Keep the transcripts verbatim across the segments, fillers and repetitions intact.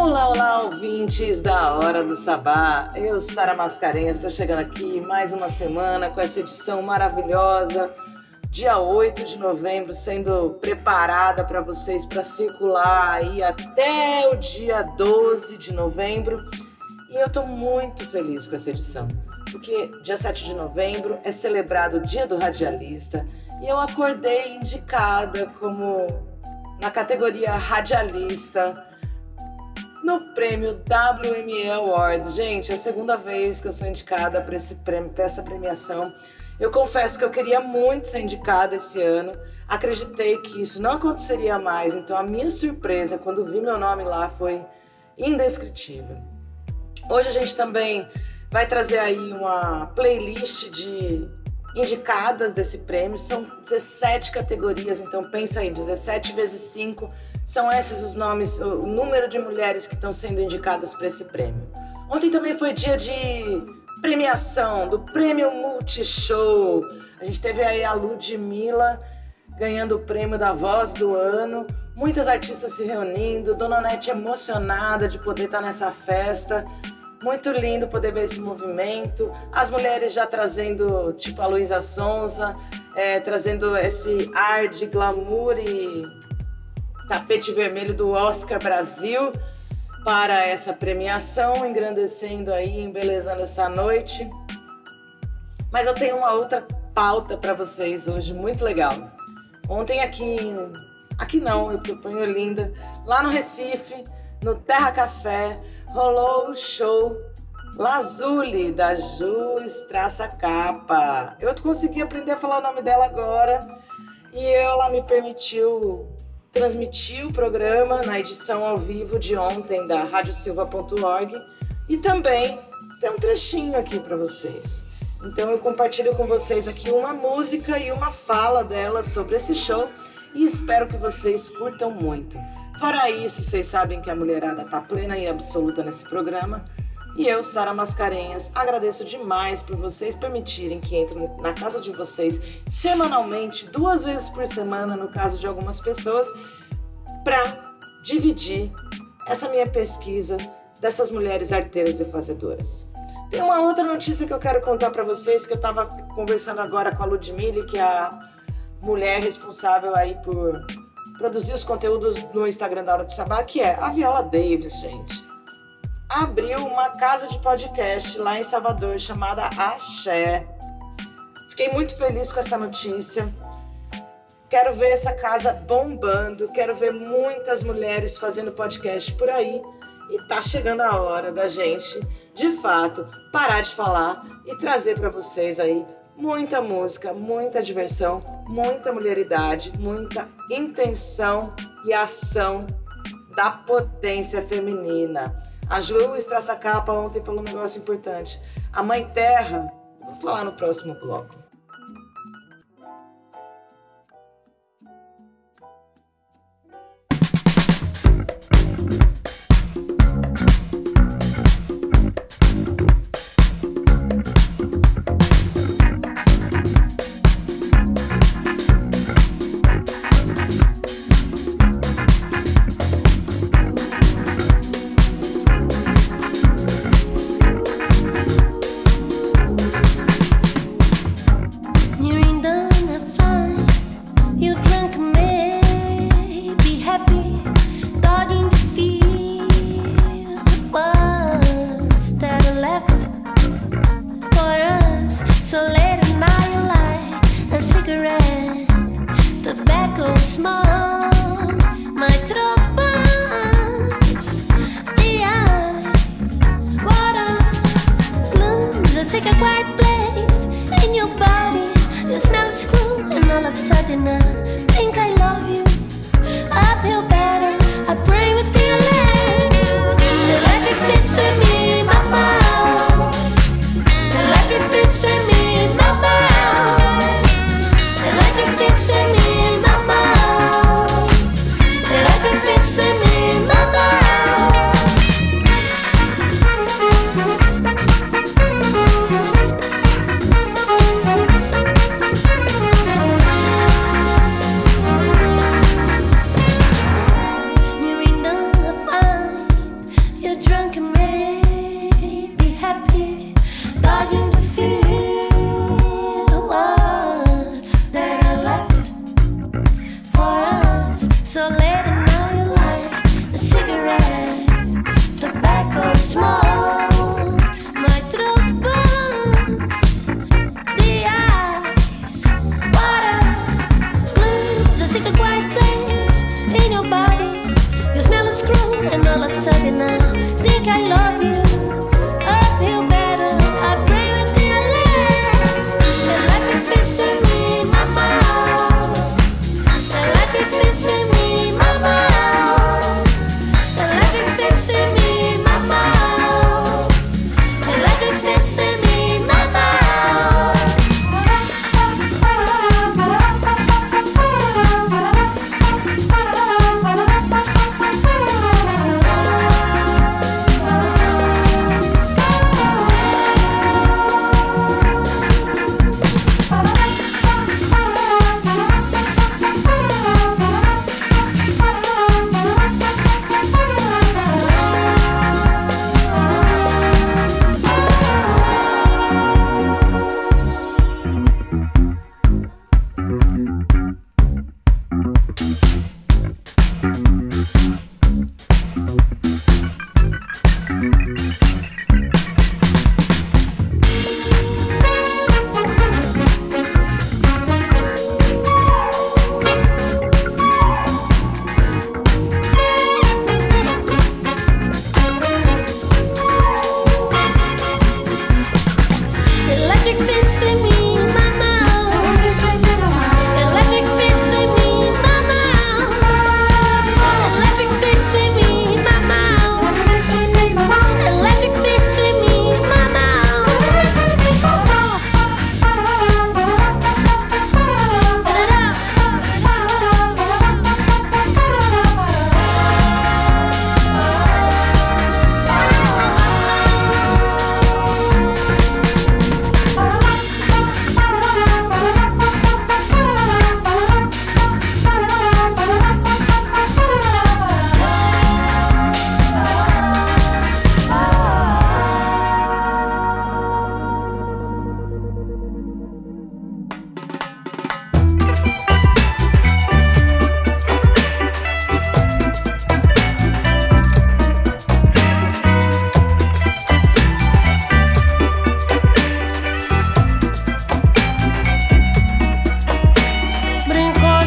Olá, olá, ouvintes da Hora do Sabá. Eu, Sara Mascarenhas, estou chegando aqui mais uma semana com essa edição maravilhosa, dia oito de novembro, sendo preparada para vocês para circular aí até o dia doze de novembro. E eu estou muito feliz com essa edição, porque dia sete de novembro é celebrado o Dia do Radialista e eu acordei indicada como na categoria Radialista no prêmio W M E Awards. Gente, é a segunda vez que eu sou indicada para esse prêmio, para essa premiação. Eu confesso que eu queria muito ser indicada esse ano. Acreditei que isso não aconteceria mais, então a minha surpresa quando vi meu nome lá foi indescritível. Hoje a gente também vai trazer aí uma playlist de indicadas desse prêmio. São dezessete categorias, então pensa aí, dezessete vezes cinco, são esses os nomes, o número de mulheres que estão sendo indicadas para esse prêmio. Ontem também foi dia de premiação do Prêmio Multishow. A gente teve aí a Ludmilla ganhando o prêmio da Voz do Ano, muitas artistas se reunindo, Dona Nete emocionada de poder estar nessa festa. Muito lindo poder ver esse movimento, as mulheres já trazendo, tipo a Luísa Sonza, é, trazendo esse ar de glamour e tapete vermelho do Oscar Brasil para essa premiação, engrandecendo aí, embelezando essa noite. Mas eu tenho uma outra pauta para vocês hoje, muito legal. Ontem aqui, aqui não, eu tô em Olinda, lá no Recife, no Terra Café, rolou o show Lazuli, da Ju Straça Capa. Eu consegui aprender a falar o nome dela agora e ela me permitiu transmitir o programa na edição ao vivo de ontem da rádio silva ponto org e também tem um trechinho aqui para vocês. Então eu compartilho com vocês aqui uma música e uma fala dela sobre esse show e espero que vocês curtam muito. Fora isso, vocês sabem que a mulherada tá plena e absoluta nesse programa. E eu, Sara Mascarenhas, agradeço demais por vocês permitirem que entre na casa de vocês semanalmente, duas vezes por semana, no caso de algumas pessoas, para dividir essa minha pesquisa dessas mulheres arteiras e fazedoras. Tem uma outra notícia que eu quero contar para vocês, que eu estava conversando agora com a Ludmilla, que é a mulher responsável aí por produzir os conteúdos no Instagram da Hora do Sabá, que é a Viola Davis, gente. Abriu uma casa de podcast lá em Salvador, chamada Axé. Fiquei muito feliz com essa notícia. Quero ver essa casa bombando, quero ver muitas mulheres fazendo podcast por aí. E tá chegando a hora da gente, de fato, parar de falar e trazer para vocês aí muita música, muita diversão, muita mulheridade, muita intenção e ação da potência feminina. A Ju Straça Capa ontem falou um negócio importante. A Mãe Terra, vou falar no próximo bloco.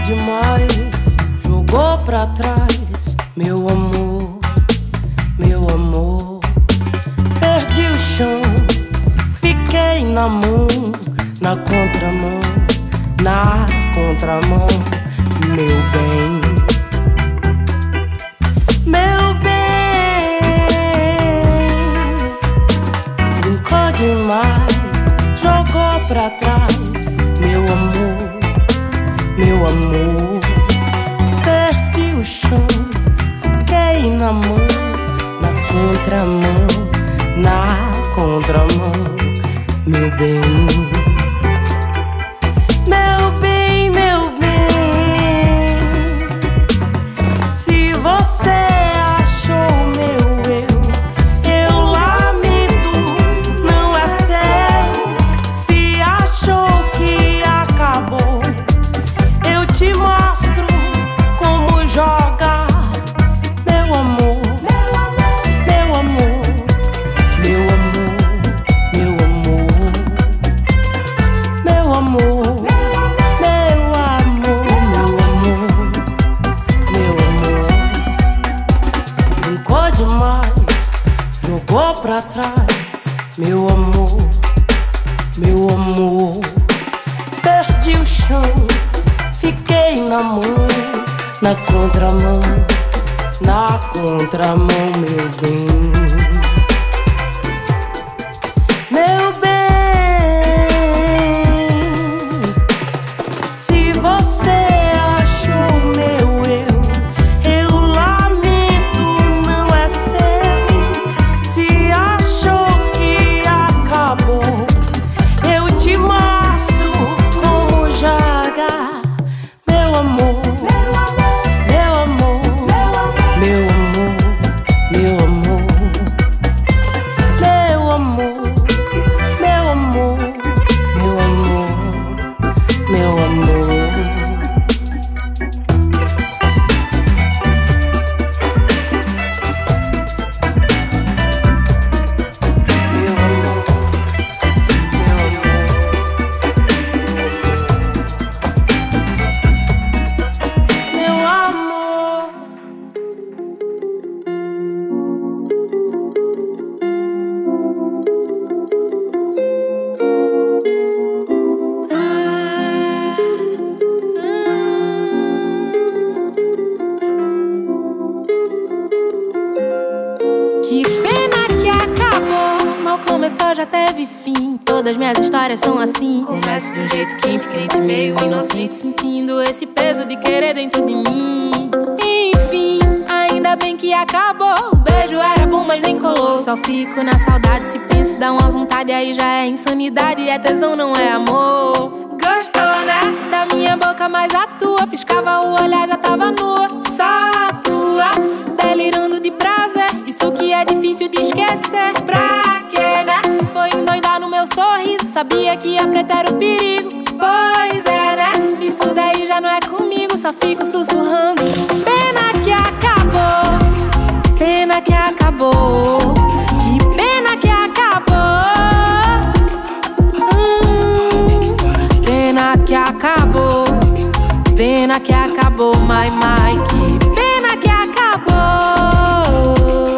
demais, jogou pra trás. Meu amor, meu amor. Perdi o chão, fiquei na mão, na contramão, na contramão. Meu bem, meu bem. Brincou demais, jogou pra trás. Meu amor, meu amor. Perdi o chão, fiquei na mão, na contramão, na contramão. Meu bem, meu bem, meu bem. Se você achou meu eu, eu lamento, não é seu. Se achou que acabou, eu te mostro como jogar. Meu amor, meu amor, meu amor, meu amor, meu amor, meu amor, meu amor, meu amor. Brincou demais, jogou pra trás. Meu amor, meu amor. Perdi o chão, fiquei na mão, na contramão, na contramão. Meu bem, meu bem. Se você achou meu eu, eu lamento, não é seu. Se achou que acabou, eu te mostro como jogar. Meu amor, meu amor, meu amor, meu amor, meu amor, meu amor, meu amor, meu amor, meu amor. Meu amor. Que pena que acabou, mal começou, já teve fim. Todas minhas histórias são assim. Começo de um jeito quente, crente, meio inocente, sentindo esse peso de querer dentro de mim. Enfim, ainda bem que acabou. O beijo era bom, mas nem colou. Só fico na saudade, se penso dá uma vontade, aí já é insanidade. É tesão, não é amor. Gostou, né? Da minha boca, mas a tua piscava o olhar, já tava nua. Só a tua, delirando de prazer. Isso que é difícil de esquecer. Pra quê, né? Foi endoidar no meu sorriso, sabia que ia preta era o perigo. Pois é, né? Isso daí já não é comigo, só fico sussurrando. Pena que acabou, pena que acabou. Que pena que acabou. Hum, pena que acabou, pena que acabou, mai, mai. Que pena que acabou.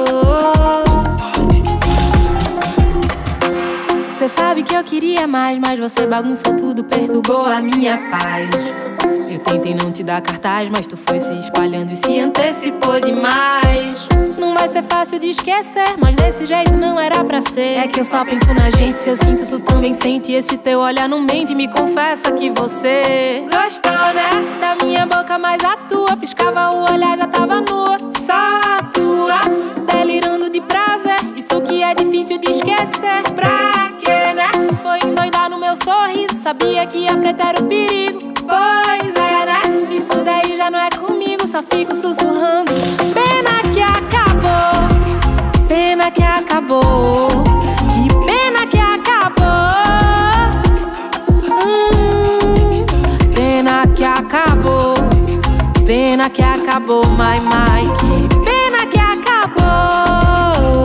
Cê sabe que eu queria mais, mas você bagunçou tudo, perturbou a minha paz. Eu tentei não te dar cartaz, mas tu foi se espalhando e se antecipou demais. Não vai ser fácil de esquecer, mas desse jeito não era pra ser. É que eu só penso na gente, se eu sinto tu também sente. E esse teu olhar não mente, me confessa que você gostou, né? Da minha boca, mas a tua piscava o olhar, já tava nua. Só a tua, delirando de prazer. Isso que é difícil de esquecer. Pra quê, né? Foi endoidar no meu sorriso, sabia que ia preta era o perigo. Pois é, né? Isso daí já não é comigo, só fico sussurrando. Pena que acabou, pena que acabou. Que pena que acabou. Hum, pena que acabou, pena que acabou, mai, mai. Que pena que acabou.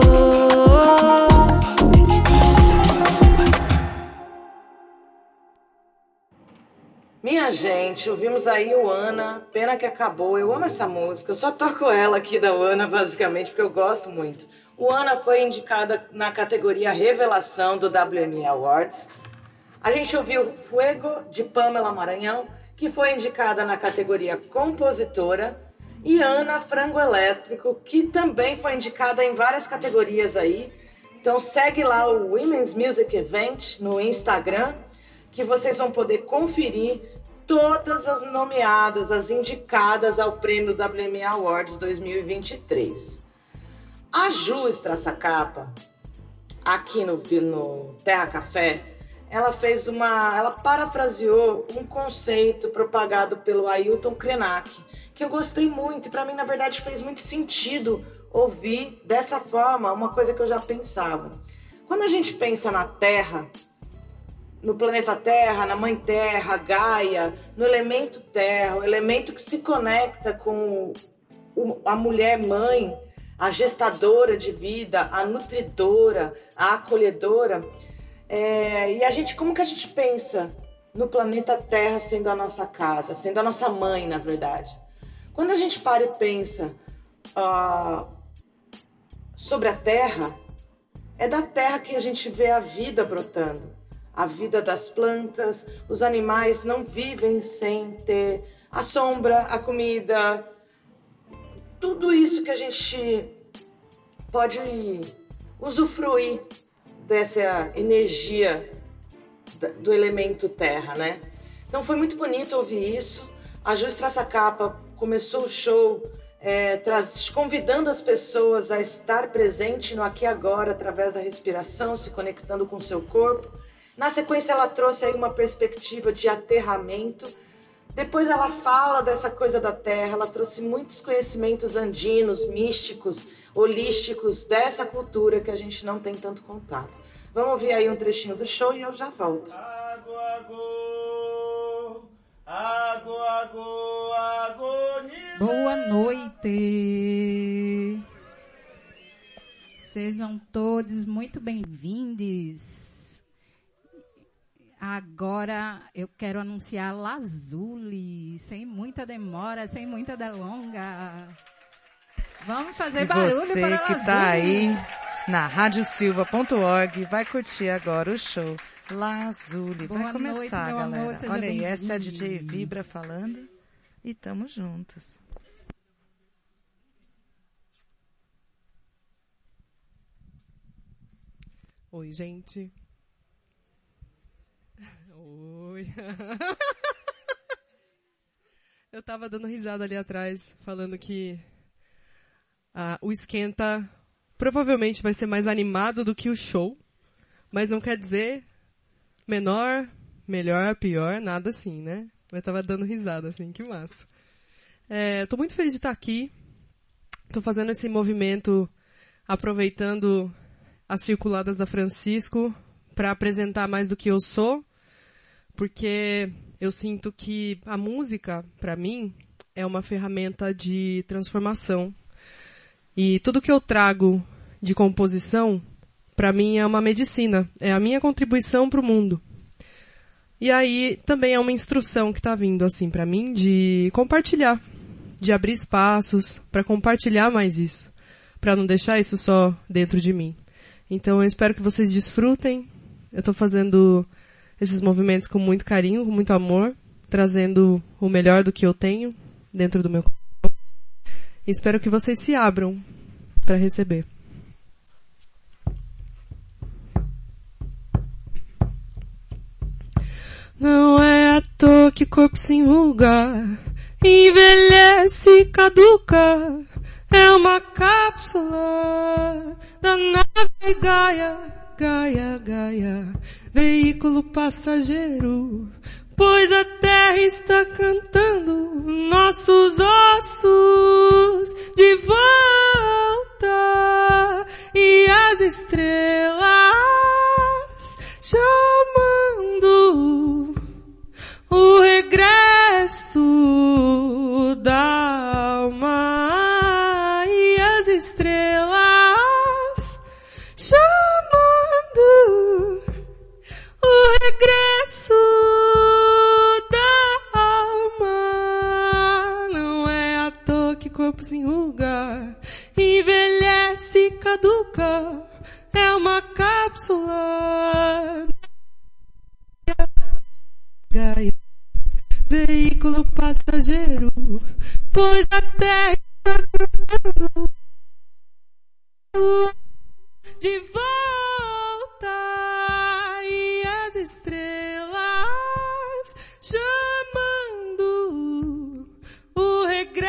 Minha gente, ouvimos aí o Ana, Pena que Acabou. Eu amo essa música, eu só toco ela aqui da Ana, basicamente, porque eu gosto muito. O Ana foi indicada na categoria Revelação do W M E Awards. A gente ouviu Fuego, de Pamela Maranhão, que foi indicada na categoria Compositora. E Ana, Frango Elétrico, que também foi indicada em várias categorias aí. Então segue lá o Women's Music Event no Instagram, que vocês vão poder conferir todas as nomeadas, as indicadas ao prêmio W M E Awards dois mil e vinte e três. A Ju Strassacapa, aqui no, no Terra Café, ela fez uma, ela parafraseou um conceito propagado pelo Ailton Krenak, que eu gostei muito e para mim, na verdade, fez muito sentido ouvir dessa forma uma coisa que eu já pensava. Quando a gente pensa na Terra, no planeta Terra, na Mãe Terra, Gaia, no elemento Terra, o elemento que se conecta com a mulher mãe, a gestadora de vida, a nutridora, a acolhedora, é, e a gente, como que a gente pensa no planeta Terra sendo a nossa casa, sendo a nossa mãe, na verdade? Quando a gente para e pensa uh, sobre a Terra, é da Terra que a gente vê a vida brotando. A vida das plantas, os animais não vivem sem ter a sombra, a comida, tudo isso que a gente pode usufruir dessa energia do elemento terra, né? Então foi muito bonito ouvir isso. A Ju Strassacapa começou o show é, traz, convidando as pessoas a estar presente no aqui e agora através da respiração, se conectando com o seu corpo. Na sequência, ela trouxe aí uma perspectiva de aterramento. Depois ela fala dessa coisa da terra, ela trouxe muitos conhecimentos andinos, místicos, holísticos, dessa cultura que a gente não tem tanto contato. Vamos ouvir aí um trechinho do show e eu já volto. Ago, ago, ago, ago, ago, boa noite! Sejam todos muito bem-vindos. Agora eu quero anunciar Lazuli, sem muita demora, sem muita delonga. Vamos fazer e barulho você para que está aí na rádio silva ponto org vai curtir agora o show Lazuli. Vai começar, noite, galera. Amor, olha aí, essa é a D J Vibra falando e tamo juntos. Oi, gente. Oi. Eu tava dando risada ali atrás, falando que ah, o esquenta provavelmente vai ser mais animado do que o show, mas não quer dizer menor, melhor, pior, nada assim, né? Mas tava dando risada, assim, que massa. É, tô muito feliz de estar aqui. Tô fazendo esse movimento aproveitando as circuladas da Francisco para apresentar mais do que eu sou, porque eu sinto que a música, para mim, é uma ferramenta de transformação. E tudo que eu trago de composição, para mim, é uma medicina. É a minha contribuição para o mundo. E aí, também é uma instrução que está vindo, assim, para mim, de compartilhar. De abrir espaços para compartilhar mais isso. Para não deixar isso só dentro de mim. Então, eu espero que vocês desfrutem. Eu estou fazendo esses movimentos com muito carinho, com muito amor, trazendo o melhor do que eu tenho dentro do meu corpo. Espero que vocês se abram para receber. Não é à toa que corpo se enruga, envelhece e caduca. É uma cápsula da nave Gaia, Gaia, Gaia, veículo passageiro, pois a terra está cantando nossos ossos de volta e as estrelas chamando o regresso da alma e as estrelas chamando o regresso da corpo sem ruga, envelhece, caduca, é uma cápsula. Gaia, veículo passageiro, pois a terra de volta e as estrelas chamando o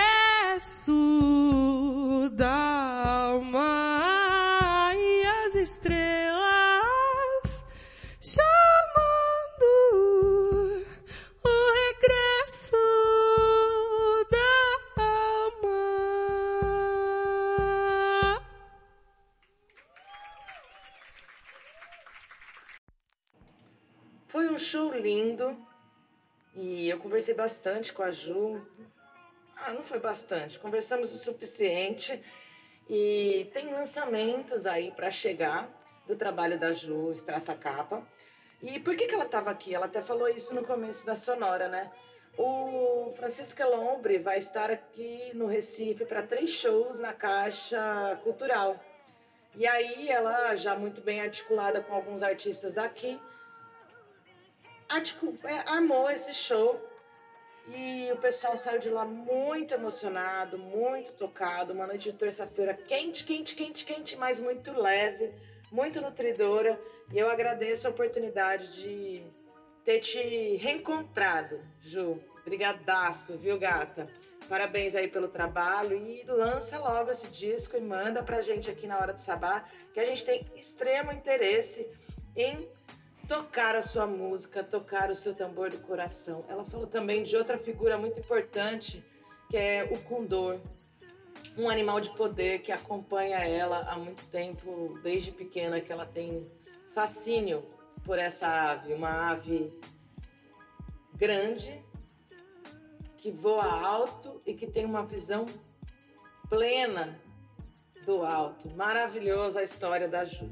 regresso da alma e as estrelas chamando o regresso da alma. Foi um show lindo e eu conversei bastante com a Ju. Ah, não foi bastante, conversamos o suficiente e tem lançamentos aí para chegar do trabalho da Ju, Estraça Capa. E por que que ela estava aqui? Ela até falou isso no começo da Sonora, né? O Francisca Lombre vai estar aqui no Recife para três shows na Caixa Cultural. E aí ela, já muito bem articulada com alguns artistas daqui, Articu- é, armou esse show e o pessoal saiu de lá muito emocionado, muito tocado. Uma noite de terça-feira quente, quente, quente, quente, mas muito leve, muito nutridora. E eu agradeço a oportunidade de ter te reencontrado, Ju. Brigadaço, viu, gata? Parabéns aí pelo trabalho e lança logo esse disco e manda pra gente aqui na Hora do Sabá, que a gente tem extremo interesse em tocar a sua música, tocar o seu tambor do coração. Ela falou também de outra figura muito importante, que é o condor, um animal de poder que acompanha ela há muito tempo, desde pequena, que ela tem fascínio por essa ave, uma ave grande, que voa alto e que tem uma visão plena do alto. Maravilhosa a história da Ju.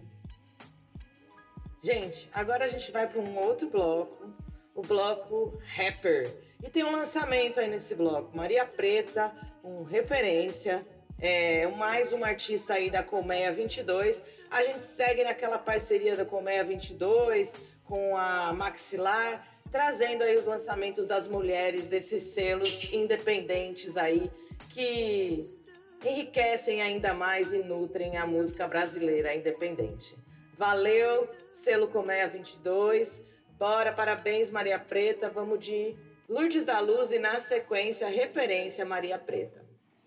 Gente, agora a gente vai para um outro bloco, o bloco Rapper. E tem um lançamento aí nesse bloco. Maria Preta, um referência, é, mais um artista aí da Colmeia vinte e dois. A gente segue naquela parceria da Colmeia vinte e dois com a Maxilar, trazendo aí os lançamentos das mulheres desses selos independentes aí que enriquecem ainda mais e nutrem a música brasileira independente. Valeu, selo Colmeia vinte e dois. Bora, parabéns, Maria Preta. Vamos de Lourdes da Luz e, na sequência, referência Maria Preta.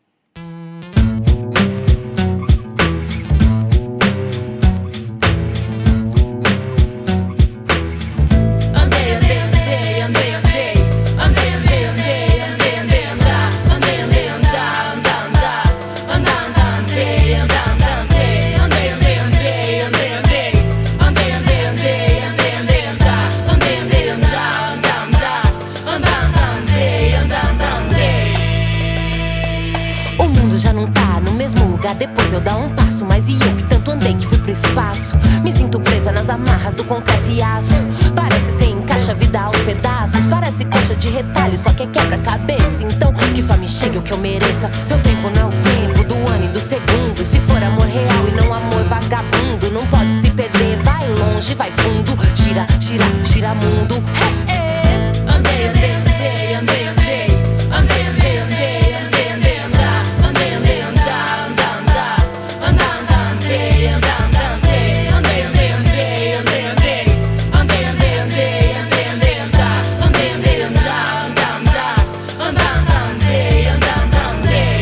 Andei, andei, andei, andei, andei. Andei, andei, andei, andei, andei, andar. Andei, andei, andar, andar, andar. Andar, andar, andei, andar, andar, andei. Andei, andei, andei, andei, andei. Andei, andei, andei, andei, andei, andar. Andei, andei, andar, andar, andar. Andar, andar, andei, andar, andar, andei. O mundo já não tá no mesmo lugar depois eu dar um passo. Mas e eu que tanto andei que fui pro espaço? Me sinto presa nas amarras do concreto e aço. Parece sem encaixa a vida aos pedaços. Parece coxa de retalho, só que é quebra-cabeça. Então que só me chegue o que eu mereça. Seu tempo não é o tempo do ano e do segundo. Se for amor real e não amor vagabundo, não pode se perder, vai longe, vai fundo. Gira, gira, gira mundo. Hey, hey. Andei, andei, andei, andei, andei. Andei, andei, andei, andei, andei, andar. Andei, andei, andar, andar, andar. Andar, andar, andei, andar, andar, andei. Andei, andei, andei, andei, andei. Andei, andei, andei, andei, andei, andar. Andei, andei, andar, andar, andar. Andar, andar, andei, andar, andar, andei.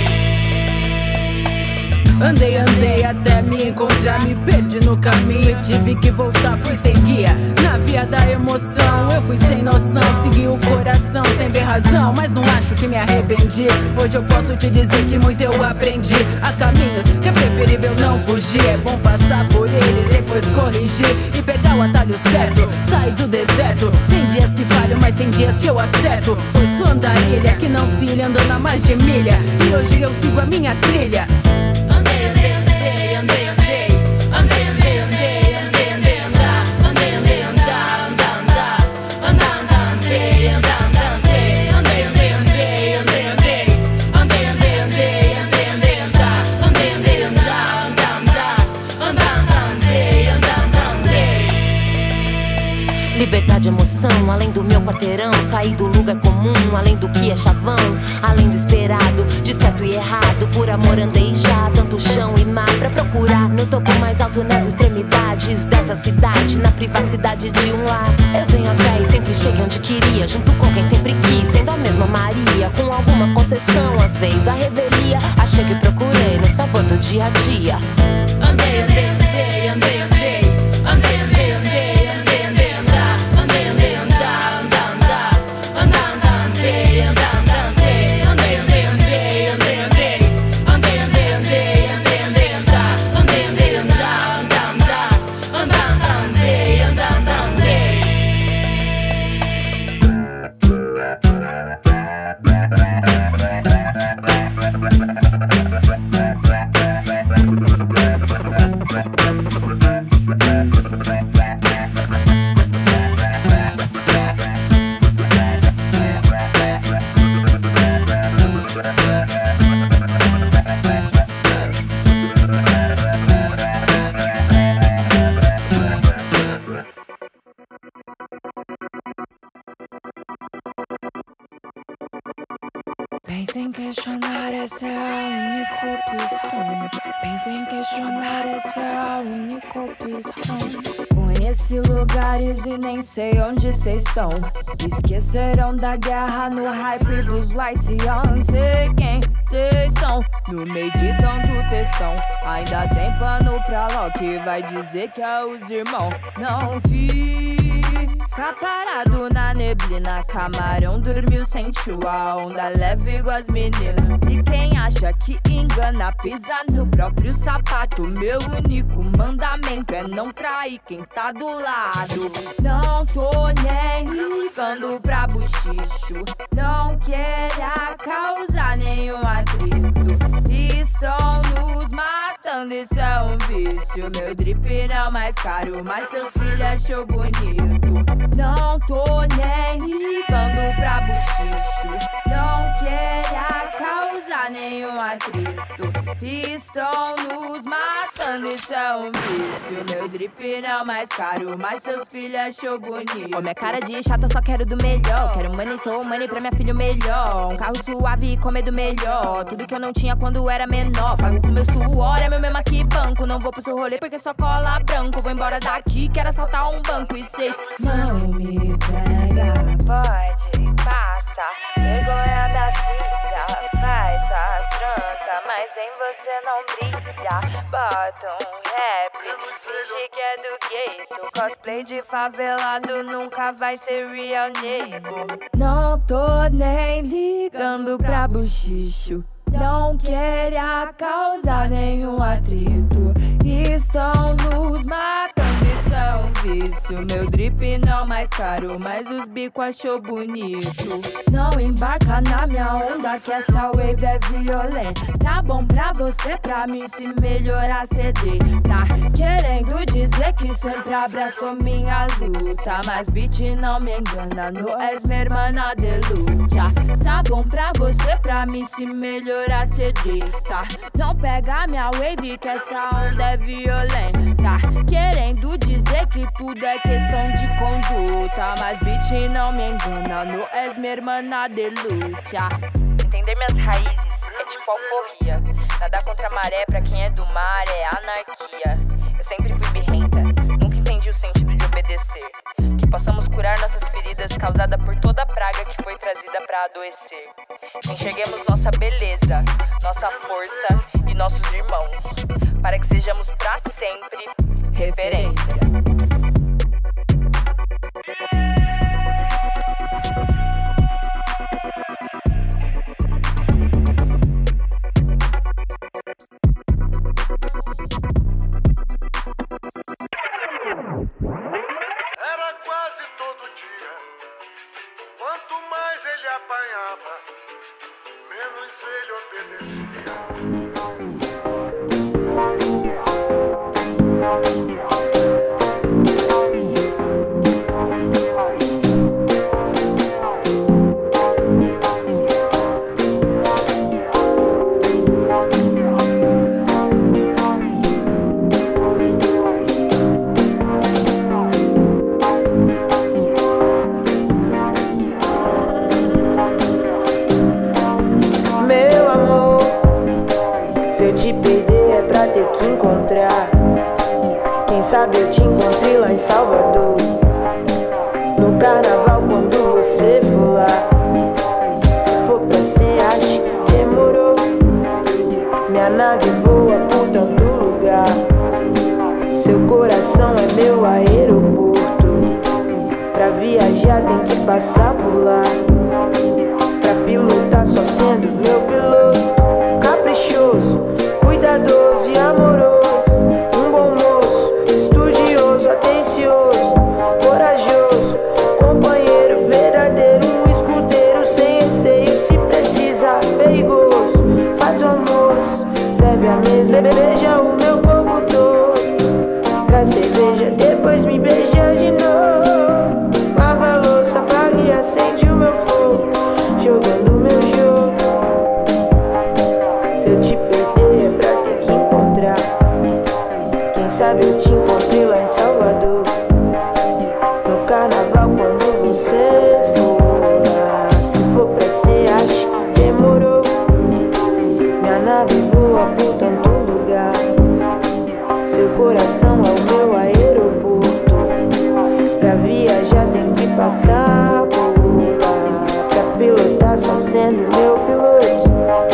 Andei, andei até me encontrar, me perdi no caminho e tive que voltar, fui sem guia. Na via da emoção, eu fui sem noção, segui o coração sem ver razão, mas não acho que me arrependi. Hoje eu posso te dizer que muito eu aprendi. Há caminhos que é preferível não fugir, é bom passar por eles, depois corrigir e pegar o atalho certo, sair do deserto. Tem dias que falho, mas tem dias que eu acerto, pois sou andarilha que não se ilha, andando a mais de milha. E hoje eu sigo a minha trilha. Andei, andei, andei, andei, andei. Andei, andei, andei, andei, andei, andar. Andei, andei, andar, andar, andar. Andar, andar, andei, andar, andar, andei. Andei, andei, andei, andei, andei. Andei, andei, andei, andei, quarteirão. Sair do lugar comum, além do que é chavão, além do esperado, de certo e errado. Por amor andei já, tanto chão e mar pra procurar no topo mais alto, nas extremidades dessa cidade, na privacidade de um lar. Eu venho a pé e sempre cheguei onde queria, junto com quem sempre quis, sendo a mesma Maria, com alguma concessão, às vezes a revelia. Achei que procurei no sabor do dia a dia. Andei, andei, andei, andei, andei. Andei, andei, andei, andei, andei, andar. Andei, andei, andar, andar, andar. Andar, andar, andei, andar, andar, andei. Andei, andei, andei, andei, andei. Andei, andei, andei, andei, andei, andar. Andei, andei, andar, andar, andar. Andar, andar, andei, andar, andar, andei. Pensa em questionar, essa é a única opção. Pensa em questionar, essa é a única opção. Conheci lugares e nem sei onde cês estão. Esqueceram da guerra no hype dos white young. Sei quem cês são, no meio de tanto textão. Ainda tem pano pra lá que vai dizer que é os irmãos. Não fica parado na neblina, camarão dormiu, sentiu a onda leve igual as meninas. E quem acha que engana pisa no próprio sapato. Meu único mandamento é não trair quem tá do lado. Não tô nem ligando pra buchicho, não queira causar nenhum atrito. Estão nos matando, isso é um vício. Meu drip não mais caro, mas seus filhos achou bonito. Não tô nem ligando pra buchicho, não queira causar nenhum atrito. Estão nos matando, isso é um vício. Meu drip não mais caro, mas seus filhos achou bonito. Ô, minha cara de chata, só quero do melhor. Quero money, sou money pra minha filha melhor. Um carro suave e comer do melhor. Tudo que eu não tinha quando era menor. Pago com meu suor, é meu mesmo aqui banco. Não vou pro seu rolê porque só cola branco. Vou embora daqui, quero assaltar um banco. E cês não me pega. Pode, passa, vergonha minha filha. Faz as tranças, mas em você não brilha. Bota um rap, finge que é do gueto. Cosplay de favelado nunca vai ser real nego. Não tô nem ligando pra buchicho, não queira causar nenhum atrito. Estão nos matando, isso é um vício. Meu drip não mais caro, mas os bico achou bonito. Não embarca na minha onda que essa wave é violenta. Tá bom pra você, pra mim se melhorar C D. Tá querendo dizer que sempre abraçou minha luta, mas beat não me engana, no és minha hermana de luta. Tá bom pra você, pra mim se melhorar C D. Tá, não pega minha wave que essa onda é violenta. Querendo dizer que tudo é questão de conduta, mas beat não me engana, no és minha hermana de luta. Entender minhas raízes é tipo alforria. Nada contra a maré, pra quem é do mar é anarquia. Eu sempre fui birrenta, nunca entendi o sentido de obedecer. Que possamos curar nossas feridas causadas por toda a praga que foi trazida pra adoecer. Que enxerguemos nossa beleza, nossa força e nossos irmãos, para que sejamos pra sempre referência. Era quase todo dia. Quanto mais ele apanhava, menos ele obedecia. que encontrar. Quem sabe eu te encontrei lá em Salvador, no carnaval quando você for lá. Se for pra ser, acho que demorou. Minha nave voa por tanto lugar. Seu coração é meu aeroporto. Pra viajar tem que passar por lá. Pra pilotar só sendo meu piloto. Caprichoso, cuidadoso e amoroso. Um bom moço, estudioso, atencioso, corajoso, companheiro verdadeiro, um escudeiro sem receio. Se precisar, perigoso, faz o almoço, serve a mesa, beija o meu corpo todo. Traz cerveja, depois me beija de novo. Lava a louça, apaga e acende o meu fogo, jogando o meu jogo. Se eu te perder é pra ter que encontrar. Quem sabe eu te encontrei lá em Salvador, no carnaval quando você for lá. Se for pra ser, acho que demorou. Minha nave voa por tanto lugar. Seu coração é o meu aeroporto. Pra viajar tem que passar por lá. Pra pilotar só sendo meu piloto.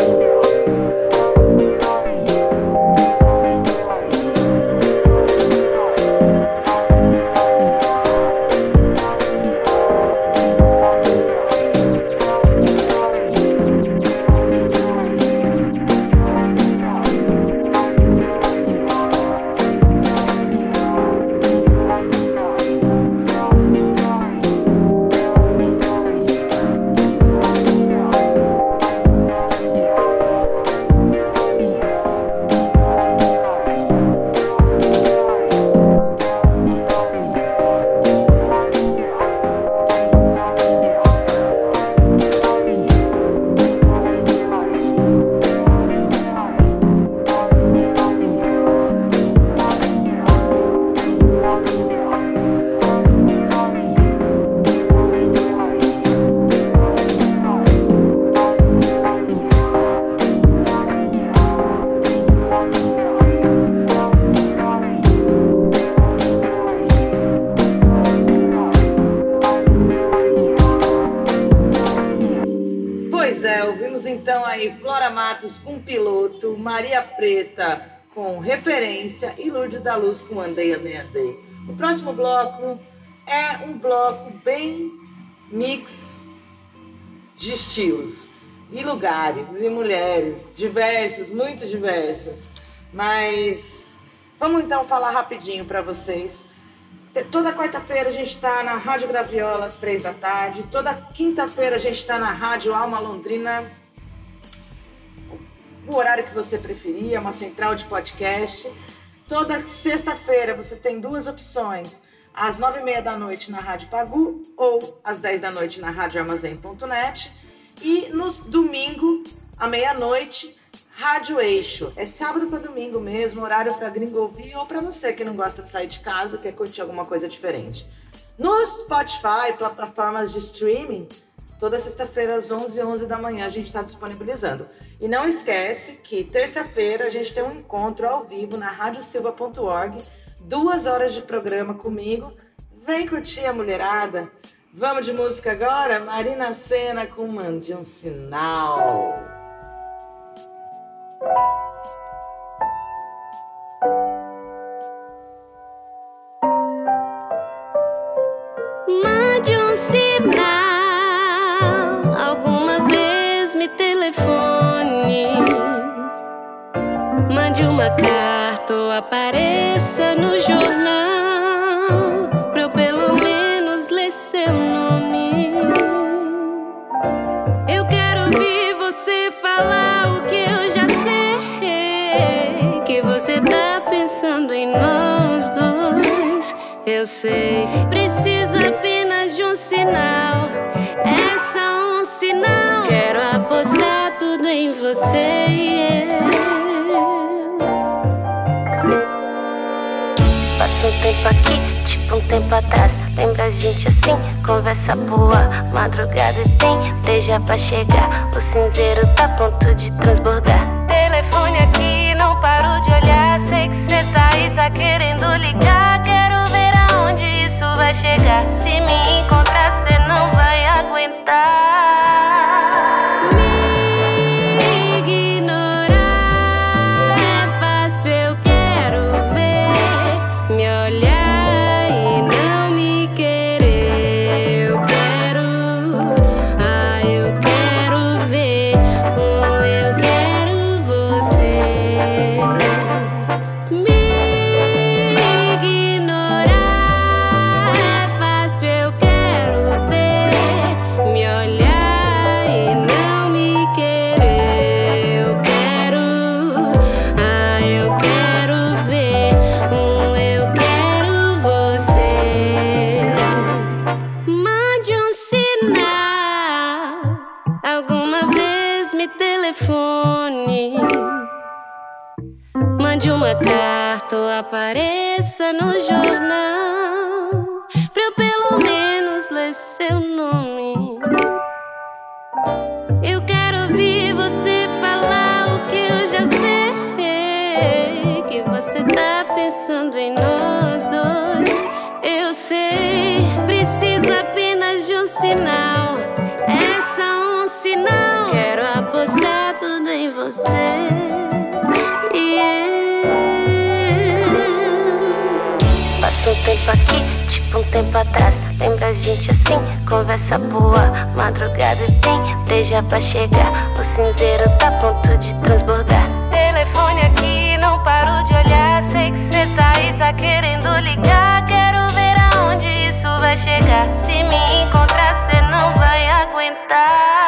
Flora Matos com Piloto, Maria Preta com Referência e Lourdes da Luz com Andei, Andei, Andei. O próximo bloco é um bloco bem mix de estilos e lugares e mulheres diversas, muito diversas. Mas vamos então falar rapidinho para vocês. Toda quarta-feira a gente está na Rádio Graviola às três da tarde. Toda quinta-feira a gente está na Rádio Alma Londrina, o horário que você preferir, é uma central de podcast. Toda sexta-feira você tem duas opções, às nove e meia da noite na Rádio Pagu ou às dez da noite na rádio armazém ponto net. E no domingo, à meia-noite, Rádio Eixo. É sábado para domingo mesmo, horário para gringo ouvir ou para você que não gosta de sair de casa, quer curtir alguma coisa diferente. No Spotify, plataformas de streaming, toda sexta-feira às onze e onze da manhã a gente está disponibilizando. E não esquece que terça-feira a gente tem um encontro ao vivo na rádio silva ponto org, duas horas de programa comigo. Vem curtir a mulherada. Vamos de música agora? Marina Sena com Mande um Sinal. Mande um sinal, alguma vez me telefone. Mande uma carta ou apareça no jornal, pra eu pelo menos ler seu nome. Eu quero ouvir você falar o que eu já sei, que você tá pensando em nós dois. Eu sei, preciso apenas de um sinal, é só um sinal. Quero apostar tudo em você e eu. Passa um tempo aqui, tipo um tempo atrás. Lembra a gente assim, conversa boa, madrugada e tem breja pra chegar. O cinzeiro tá a ponto de transbordar. Telefone aqui, não paro de olhar. olhar. Sei que cê tá aí, tá querendo ligar. Quero ver aonde isso vai chegar. Se me encontrar, cê não vai aguentar. Me ignorar é fácil, eu quero ver. Me olhar e não me querer. Eu quero, ah, eu quero ver. Oh, eu quero você. Me ignorar é fácil, eu quero ver. Me olhar e não me querer. Eu quero, ah, eu quero ver. Oh, eu quero você. Mande um sinal, alguma vez me telefone. Mande uma carta ou apareça no jornal, pra eu pelo menos ler seu nome. Eu quero ouvir você falar o que eu já sei, que você tá pensando em nós dois. Eu sei, preciso apenas de um sinal. É só um sinal. Quero apostar tudo em você. Passa um tempo aqui, tipo um tempo atrás. Lembra a gente assim, conversa boa. Madrugada tem breja pra chegar. O cinzeiro tá a ponto de transbordar. Telefone aqui, não paro de olhar. Sei que cê tá aí, tá querendo ligar. Quero ver aonde isso vai chegar. Se me encontrar, cê não vai aguentar.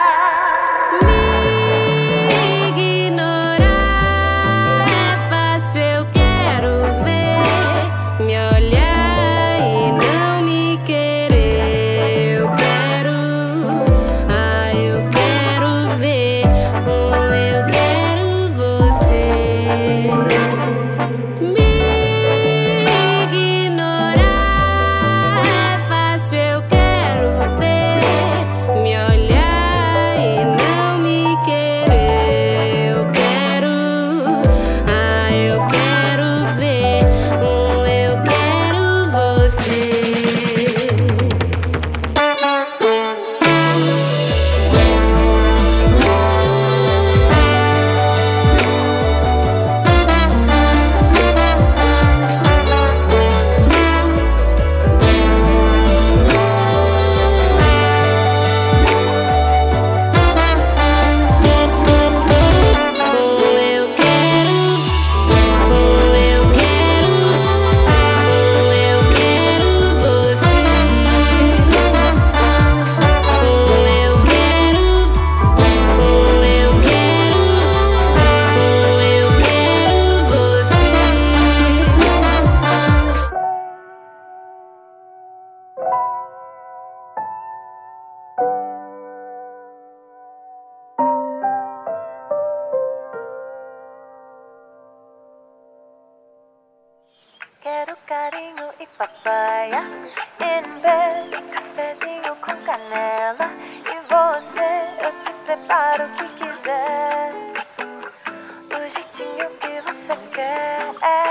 Quero carinho e papaya, in bed, cafezinho com canela. E você, eu te preparo o que quiser, do jeitinho que você quer.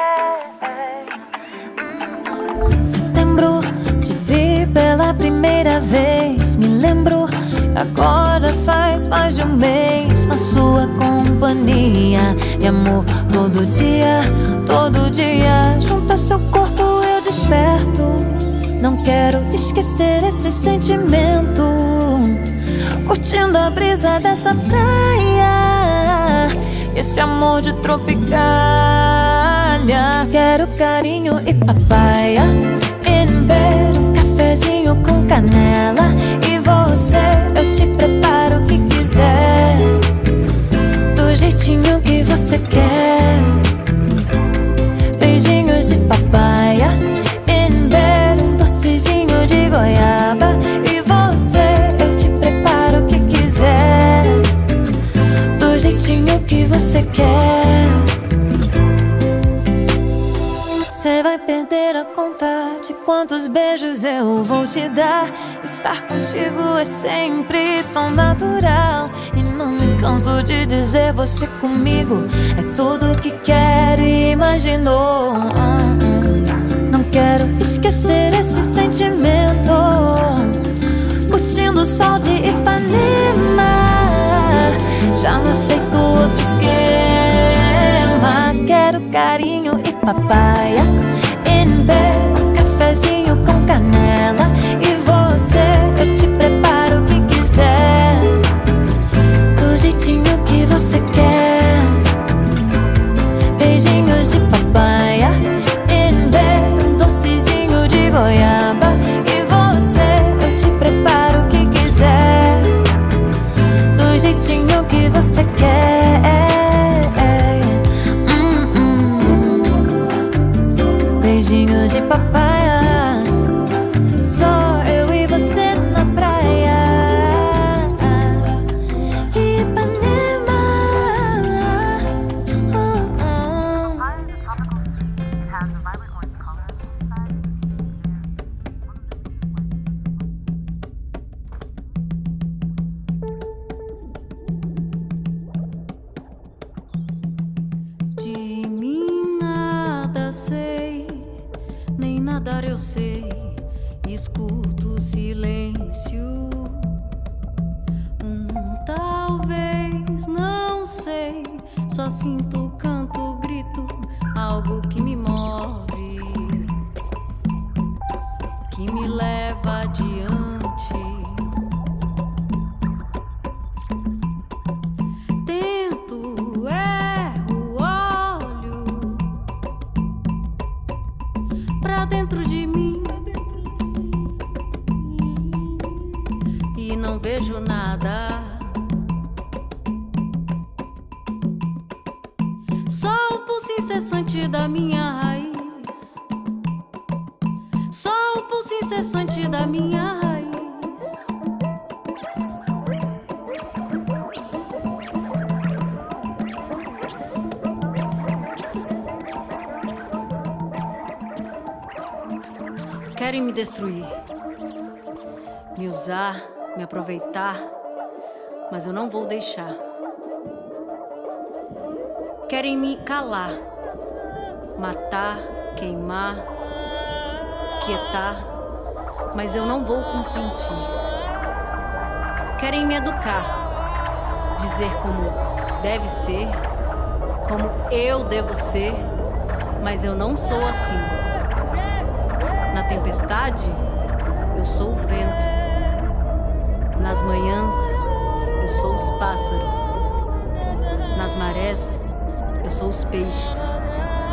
Setembro, te vi pela primeira vez. Me lembro, agora faz mais de um mês na sua companhia. E amor, todo dia, todo dia, junto ao seu corpo eu desperto. Não quero esquecer esse sentimento, curtindo a brisa dessa praia, esse amor de tropicália. Quero carinho e papaya, in bed, um cafezinho com canela. E você, eu te preparo o que quiser, do jeitinho que você quer. Beijinhos de papaya, in bed, um docezinho de goiaba. E você, eu te preparo o que quiser, do jeitinho que você quer. Você vai perder a conta de quantos beijos eu vou te dar. Estar contigo é sempre tão natural e não me canso de dizer você comigo é tudo que quero e imaginou. Não quero esquecer esse sentimento, curtindo o sol de Ipanema. Já não aceito outro esquema. Quero carinho e papaya, em bed, um cafezinho com canela. E você, eu te preparo o que quiser, do jeitinho que você quer. Beijinhos de papaya, em bed, um docezinho de goiaba. E você, eu te preparo o que quiser, do jeitinho que você quer. hum, hum. Beijinhos de papaya, só eu e você na praia de Ipanema. oh, oh. De mim nada sei, nem nadar eu sei. Escuto o silêncio. Hum, talvez, não sei. Só sinto, canto, grito, algo que me move, que me leva adiante. Tento, erro, olho pra dentro de mim e não vejo nada. Só o pulso incessante da minha raiz, só o pulso incessante da minha raiz. Querem me destruir, me usar, me aproveitar, mas eu não vou deixar. Querem me calar, matar, queimar, quietar, mas eu não vou consentir. Querem me educar, dizer como deve ser, como eu devo ser, mas eu não sou assim. Na tempestade, eu sou o vento. Nas manhãs, eu sou os pássaros. Nas marés, eu sou os peixes.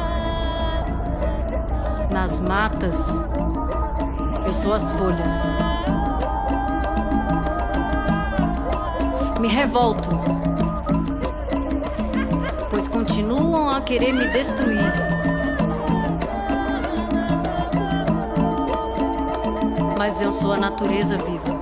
Nas matas, eu sou as folhas. Me revolto, pois continuam a querer me destruir. Mas eu sou a natureza viva.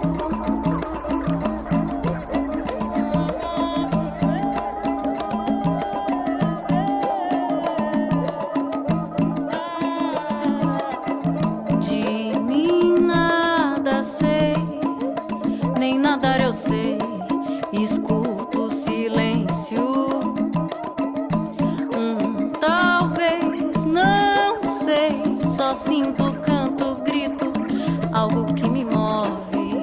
De mim nada sei, nem nadar eu sei. Escuto o silêncio. Hum, talvez, não sei. Só sinto, canto, grito, algo que me move,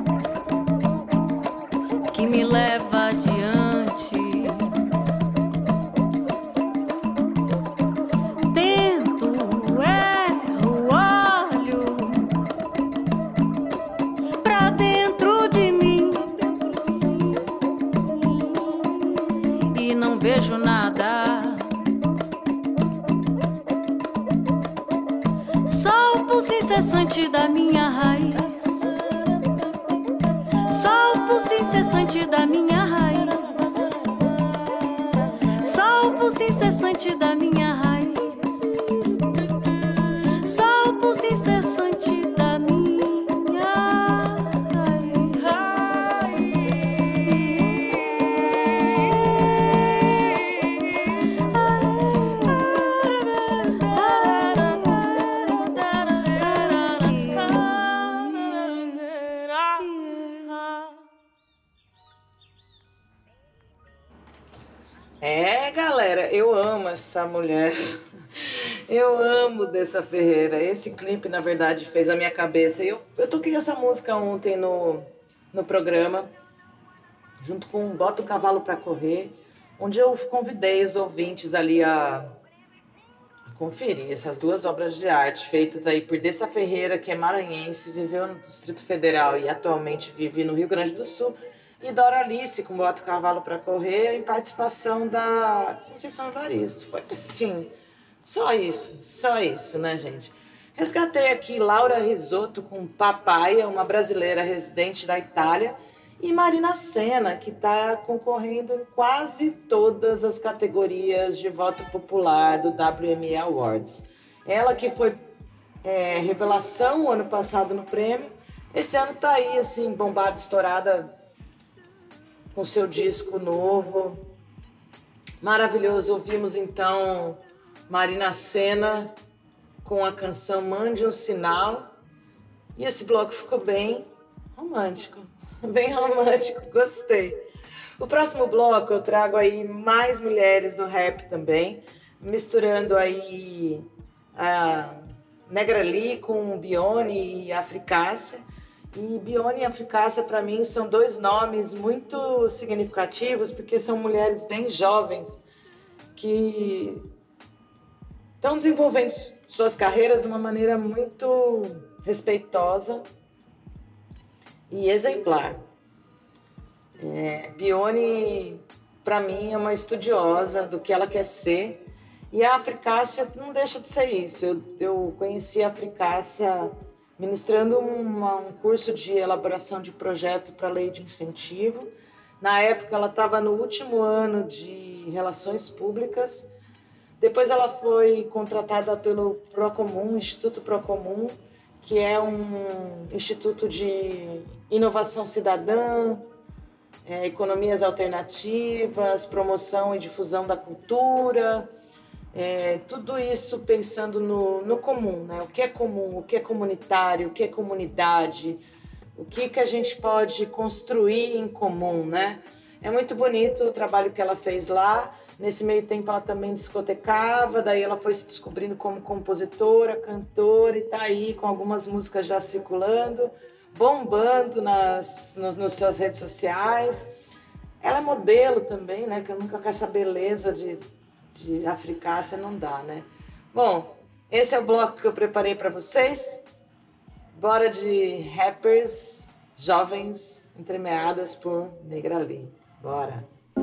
que me leva adiante. Tento, erro, olho pra dentro de mim e não vejo nada. Só o pulso incessante da minha raiz, só o pulso incessante da minha raiz, só o pulso incessante da minha raiz, só o pulso incessante da minha raiz. É, galera, eu amo essa mulher. Eu amo Dessa Ferreira. Esse clipe, na verdade, fez a minha cabeça. Eu, eu toquei essa música ontem no, no programa, junto com Bota o Cavalo Pra Correr, onde eu convidei os ouvintes ali a, a conferir essas duas obras de arte feitas aí por Dessa Ferreira, que é maranhense, viveu no Distrito Federal e atualmente vive no Rio Grande do Sul, e Doralice, com Bota o Cavalo Pra Correr, em participação da Conceição Evaristo. Foi assim, só isso, só isso, né, gente? Resgatei aqui Laura Risotto com Papaya, uma brasileira residente da Itália, e Marina Senna, que está concorrendo em quase todas as categorias de voto popular do W M E Awards. Ela que foi é, revelação ano passado no prêmio, esse ano tá aí, assim, bombada, estourada, com seu disco novo. Maravilhoso. Ouvimos, então, Marina Senna com a canção Mande um Sinal. E esse bloco ficou bem romântico. Bem romântico, gostei. O próximo bloco eu trago aí mais mulheres do rap também, misturando aí a Negra Lee com Bione e Africácia. E Bione e Africácia, para mim, são dois nomes muito significativos, porque são mulheres bem jovens que estão desenvolvendo suas carreiras de uma maneira muito respeitosa e exemplar. É, Bione, para mim, é uma estudiosa do que ela quer ser, e a Africácia não deixa de ser isso. Eu, eu conheci a Africácia ministrando uma, um curso de elaboração de projeto para a lei de incentivo. Na época, ela estava no último ano de Relações Públicas. Depois, ela foi contratada pelo Procomum, Instituto Procomum, que é um instituto de inovação cidadã, é, economias alternativas, promoção e difusão da cultura. É, tudo isso pensando no, no comum, né? O que é comum, o que é comunitário, o que é comunidade, o que, que a gente pode construir em comum, né? É muito bonito o trabalho que ela fez lá. Nesse meio tempo ela também discotecava, daí ela foi se descobrindo como compositora, cantora, e tá aí com algumas músicas já circulando, bombando nas, nos, nas suas redes sociais. Ela é modelo também, né? Que nunca com essa beleza de... de Africácia não dá, né? Bom, esse é o bloco que eu preparei para vocês. Bora de rappers jovens entremeadas por Negra Lee. Bora!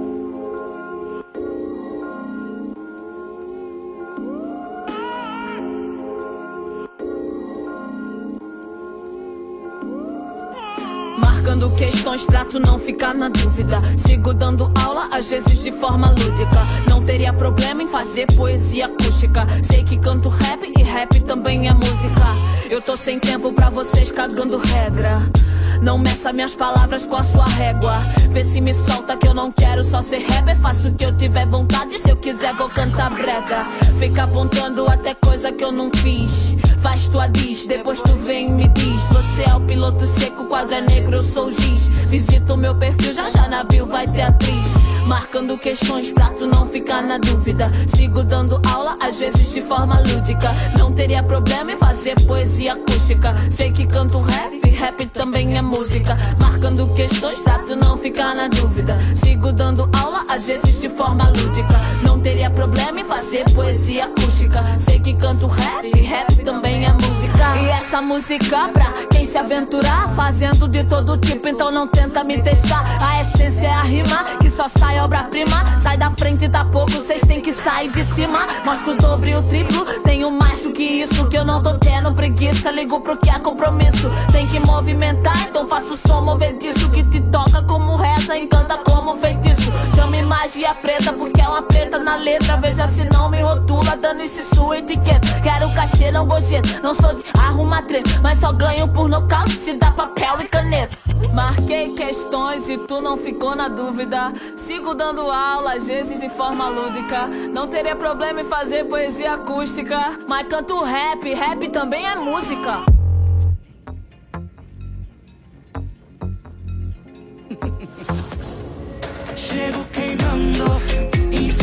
Marcando questões pra tu não ficar na dúvida. Sigo dando aula, às vezes de forma lúdica. Não teria problema em fazer poesia acústica. Sei que canto rap e rap também é música. Eu tô sem tempo pra vocês cagando regra. Não meça minhas palavras com a sua régua. Vê se me solta que eu não quero só ser rapper. Faço o que eu tiver vontade, se eu quiser vou cantar brega. Fica apontando até coisa que eu não fiz. Faz tua diz, depois tu vem e me diz. Você é o piloto seco, o quadro é negro, eu sou o giz. Visita o meu perfil, já já na bio vai ter atriz. Marcando questões pra tu não ficar na dúvida. Sigo dando aula, às vezes de forma lúdica. Não teria problema em fazer poesia acústica. Sei que canto rap, rap também é música. Marcando questões pra tu não ficar na dúvida. Sigo dando aula, às vezes de forma lúdica. Não teria problema em fazer poesia acústica. Sei que canto rap, rap também é música. E essa música pra quem se aventurar, fazendo de todo tipo, então não tenta me testar. A essência é a rima, que só sai obra-prima. Sai da frente, tá pouco, cês tem que sair de cima. Mostro o dobro e o triplo, tenho mais do que isso. Que eu não tô tendo preguiça, ligo pro que é compromisso. Tem que movimentar, então faço o som movediço. Que te toca como reza, encanta como feitiço. Chame magia preta, porque é uma preta na letra. Veja se não me rotula, dane-se sua etiqueta. Quero cachê, não gorjeta, não sou de arrumar treta, mas só ganho por nocaute se dá papel e caneta. Marquei questões e tu não ficou na dúvida. Sigo dando aula, às vezes de forma lúdica. Não teria problema em fazer poesia acústica. Mas canto rap, rap também é música. Chego queimando,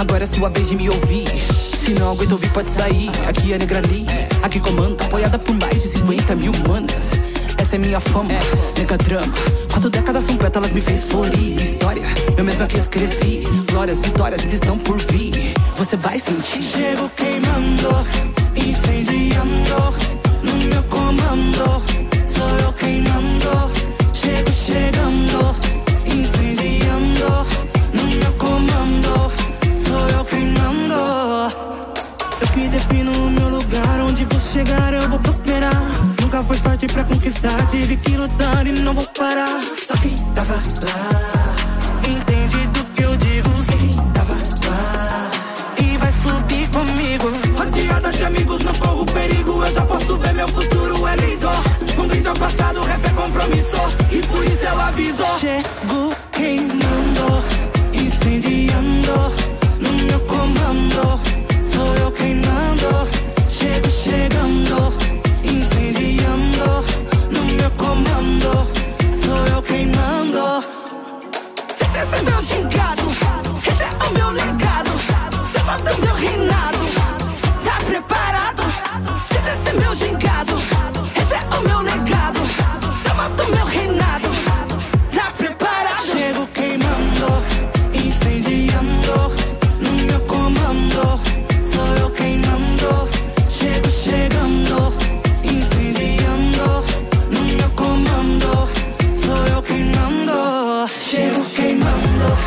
agora é sua vez de me ouvir. Se não aguenta ouvir, pode sair. Aqui é Negra Lee, aqui comanda, apoiada por mais de cinquenta mil manas. Essa é minha fama, nega drama. Quatro décadas são pétalas, me fez florir. História, eu mesma que escrevi. Glórias, vitórias, eles estão por vir. Você vai sentir. Chego queimando, incendiando, no meu comando. Sou eu queimando. Chego chegando, incendiando, no meu comando. Sou eu queimando. Eu que defino o meu lugar, onde vou chegar eu vou prosperar. Nunca foi sorte pra conquistar, tive que lutar e não vou parar. Só quem tava lá entende do que eu digo. Só quem tava lá e vai subir comigo. Rodeada de amigos, não corro perigo. Eu já posso ver meu futuro é lindo. Um brinde ao passado, rap é compromisso, e por isso eu aviso. Chego queimando, incendiando, no meu comando. Sou eu queimando. Chego chegando, incendiando, no meu comando. Sou eu queimando. Esse é meu gingado, esse é o meu legado. Levanta meu reinado, tá preparado? Esse é meu gingado, esse é o meu legado. Levanta meu reinado, tá preparado? Chego queimando, incendiando, no meu comando. Sou eu queimando. Chego chegando, incendiando, no meu comando. Sou eu queimando. Chego queimando.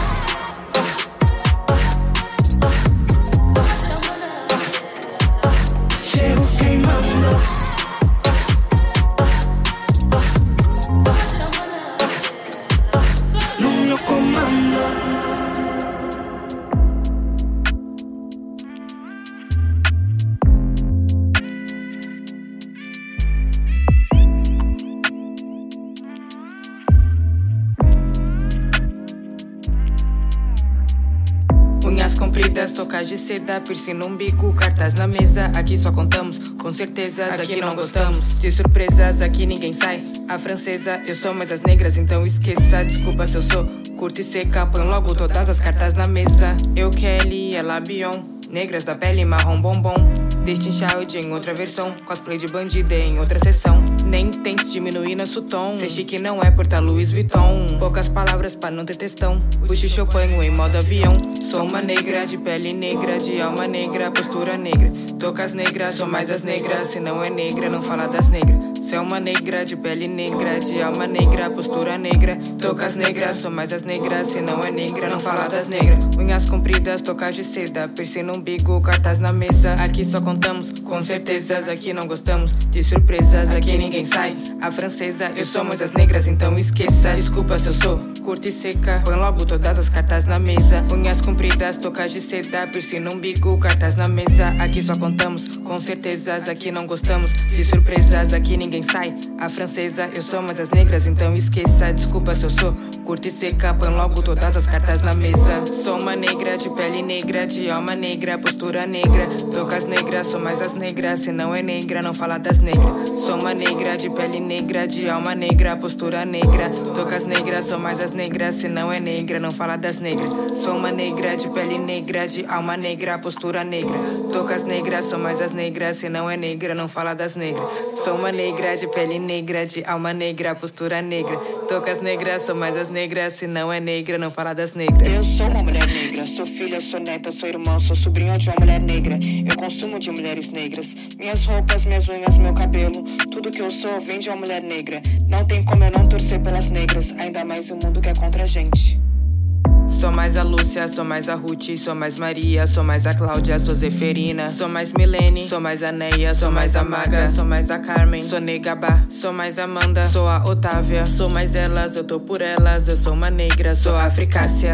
Chego queimando. No meu comando. Unhas compridas, tocas de seda, piercing no umbigo, cartas na mesa. Aqui só contamos com certezas, aqui, aqui não gostamos de surpresas, aqui ninguém sai. A francesa, eu sou mais as negras, então esqueça. Desculpa se eu sou curta e seca, põe logo todas as cartas na mesa. Eu, Kelly, ela, Bion, negras da pele marrom bombom. Deste Child em outra versão, cosplay de bandida em outra sessão. Nem tente diminuir nosso tom, ser chique não é portar Louis Vuitton. Poucas palavras pra não ter textão, o xixi eu ponho em modo avião. Sou uma negra, de pele negra, de alma negra, postura negra. Tocas negras, sou mais as negras, se não é negra, não fala das negras. Se é uma negra, de pele negra, de alma negra, postura negra. Tocas negras, sou mais as negras, se não é negra, não fala das negras. Unhas compridas, tocas de seda, piercing no umbigo, cartas na mesa. Aqui só contamos com certezas, aqui não gostamos de surpresas, aqui ninguém sai. A francesa, eu sou mais as negras, então esqueça. Desculpa se eu sou curta e seca, põe logo todas as cartas na mesa. Unhas compridas, tocas de seda, piercing no umbigo, cartas na mesa. Aqui só contamos com certezas, aqui não gostamos de surpresas, aqui ninguém sai. A francesa, eu sou mais as negras, então esqueça. Desculpa se eu sou curta e seca, põe logo todas as cartas na mesa. Sou uma negra, de pele negra, de alma negra, postura negra. Tocas negras, sou mais as negras, se não é negra, não fala das negras. Sou uma negra, de pele negra, de alma negra, postura negra. Tocas negras, sou mais as negras, se não é negra, não fala das negras. Sou uma negra, de pele negra, de alma negra, postura negra. Tocas negras, sou mais as negras, se não é negra, não fala das negras. Sou uma negra, de pele negra, de alma negra, postura negra. Tocas negras, sou mais as negras, se não é negra, não fala das negras. Eu sou uma mulher negra, sou filha, sou neta, sou irmão, sou sobrinho de uma mulher negra. Eu consumo de mulheres negras. Minhas roupas, minhas unhas, meu cabelo, tudo que eu sou vem de uma mulher negra. Não tem como eu não torcer pelas negras, ainda mais o mundo que é contra a gente. Sou mais a Lúcia, sou mais a Ruth, sou mais Maria, sou mais a Cláudia, sou Zeferina. Sou mais Milene, sou mais a Neia, sou mais a Maga, sou mais a Carmen, sou Negabá, sou mais a Amanda, sou a Otávia. Sou mais elas, eu tô por elas, eu sou uma negra, sou a Africácia.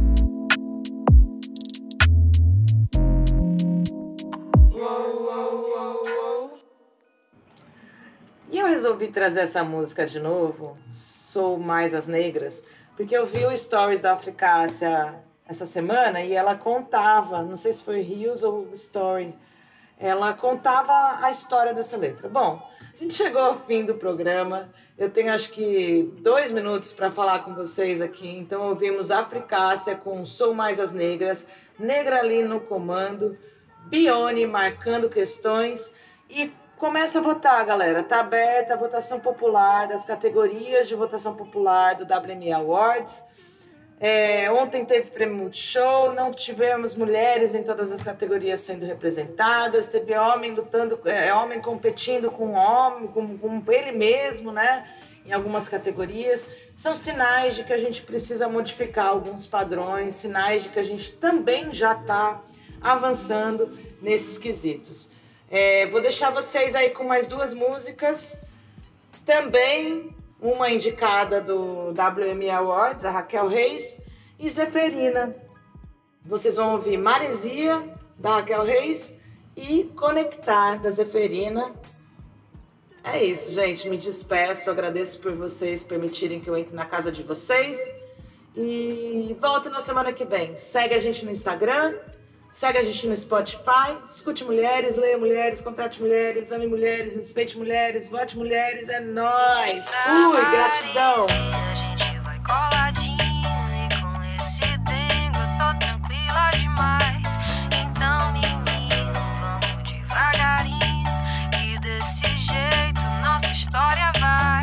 E eu resolvi trazer essa música de novo, Sou Mais as Negras, porque eu vi o Stories da Africácia essa semana e ela contava, não sei se foi Reels ou Story, ela contava a história dessa letra. Bom, a gente chegou ao fim do programa. Eu tenho acho que dois minutos para falar com vocês aqui. Então ouvimos Africácia com Sou Mais as Negras, Negra ali no comando, Bione marcando questões e começa a votar, galera. Tá aberta a votação popular das categorias de votação popular do W M E Awards. É, ontem teve prêmio Multishow, não tivemos mulheres em todas as categorias sendo representadas, teve homem lutando, é, homem competindo com homem, com, com ele mesmo, né? Em algumas categorias. São sinais de que a gente precisa modificar alguns padrões, sinais de que a gente também já está avançando nesses quesitos. É, vou deixar vocês aí com mais duas músicas, também uma indicada do W M E Awards, a Raquel Reis, e Zeferina. Vocês vão ouvir Maresia, da Raquel Reis, e Conectar, da Zeferina. É isso, gente. Me despeço, agradeço por vocês permitirem que eu entre na casa de vocês. E volto na semana que vem. Segue a gente no Instagram, segue a gente no Spotify, escute mulheres, leia mulheres, contrate mulheres, ame mulheres, respeite mulheres, vote mulheres, é nóis! Fui, gratidão! A gente vai coladinho e com esse dengo eu tô tranquila demais. Então, menino, vamos devagarinho, que desse jeito nossa história vai.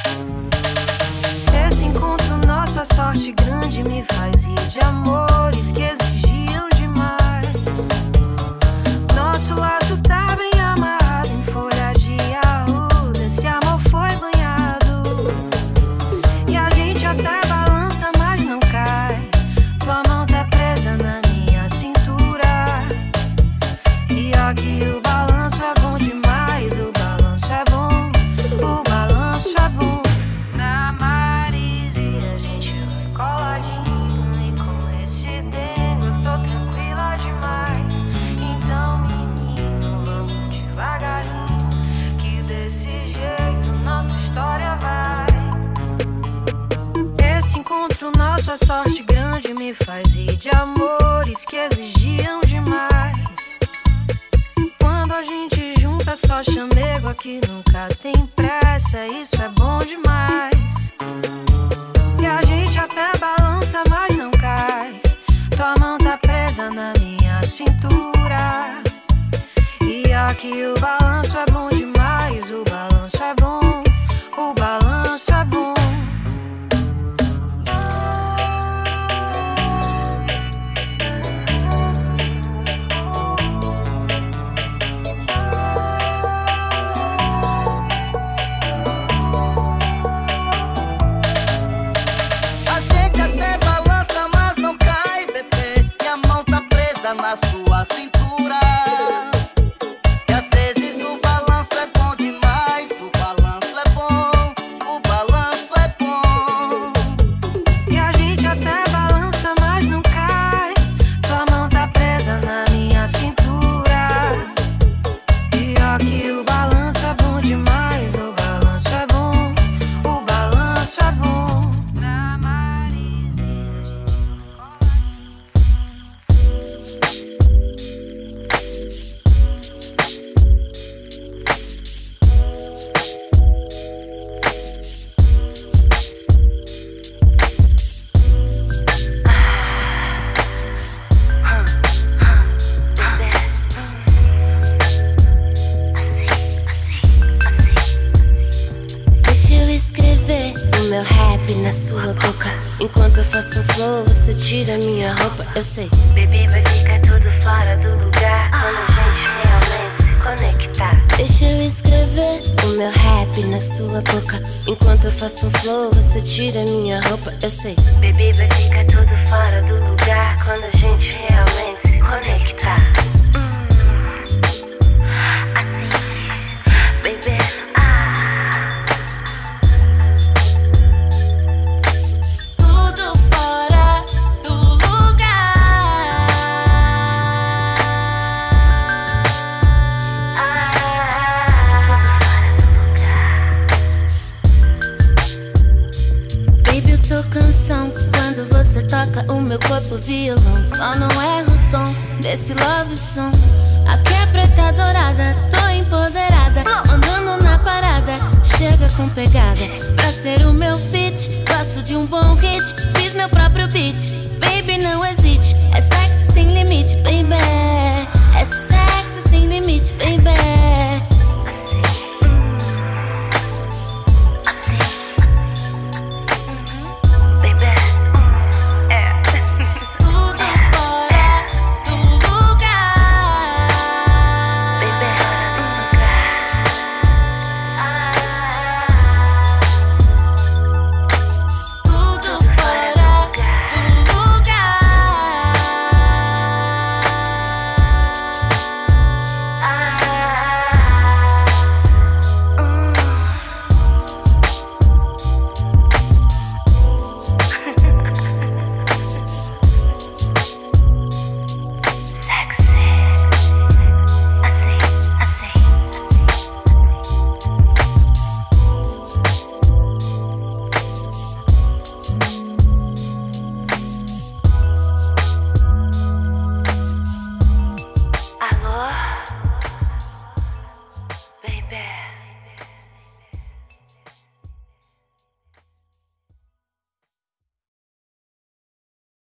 Esse encontro nosso, a sorte grande me faz rir de amores que exigiam demais. Nosso laço tá bem amarrado em folha de arruda. Esse amor foi banhado e a gente até balança, mas não cai. Tua mão tá presa na minha cintura. E aqui o balanço é bom demais. O balanço é bom, o balanço é bom. Na Maresia a gente vai coladinho e com esse dengo eu tô tranquila demais. Então, menino, vamos devagarinho, que desse jeito nossa história vai. Esse encontro nosso, a sorte grande me faz rir de amores que exigiam demais. Quando a gente junta só chamego, aqui nunca tem pressa, isso é bom demais. E a gente até balança, mas não cai. Tua mão tá presa na minha cintura. E aqui o balanço é bom demais. O balanço é bom, o balanço é bom. A gente até balança, mas não cai, bebê. E a mão tá presa na sua cintura. E às vezes o balanço é bom demais. O balanço é bom, o balanço é bom. E a gente até balança, mas não cai. Tua mão tá presa na minha cintura. E aqui o balanço é bom demais. O balanço é bom, o balanço é bom. Na Maresia a gente Deixa eu escrever o meu rap na sua boca. Enquanto eu faço um flow, você tira minha roupa, eu sei. Baby, vai ficar tudo fora do lugar quando a gente realmente se conectar. Deixa eu escrever o meu rap na sua boca. Enquanto eu faço um flow, você tira minha roupa, eu sei. Baby, vai ficar tudo fora do lugar quando a gente realmente se conectar. Hum, assim, baby, ah. Tudo fora do lugar. Baby, eu sou canção. Quando você toca o meu corpo violão, só não erro o tom desse love song. Aqui é preta dourada, tô empoderada, andando na parada, chega com pegada. Pra ser o meu fit, gosto de um bom hit.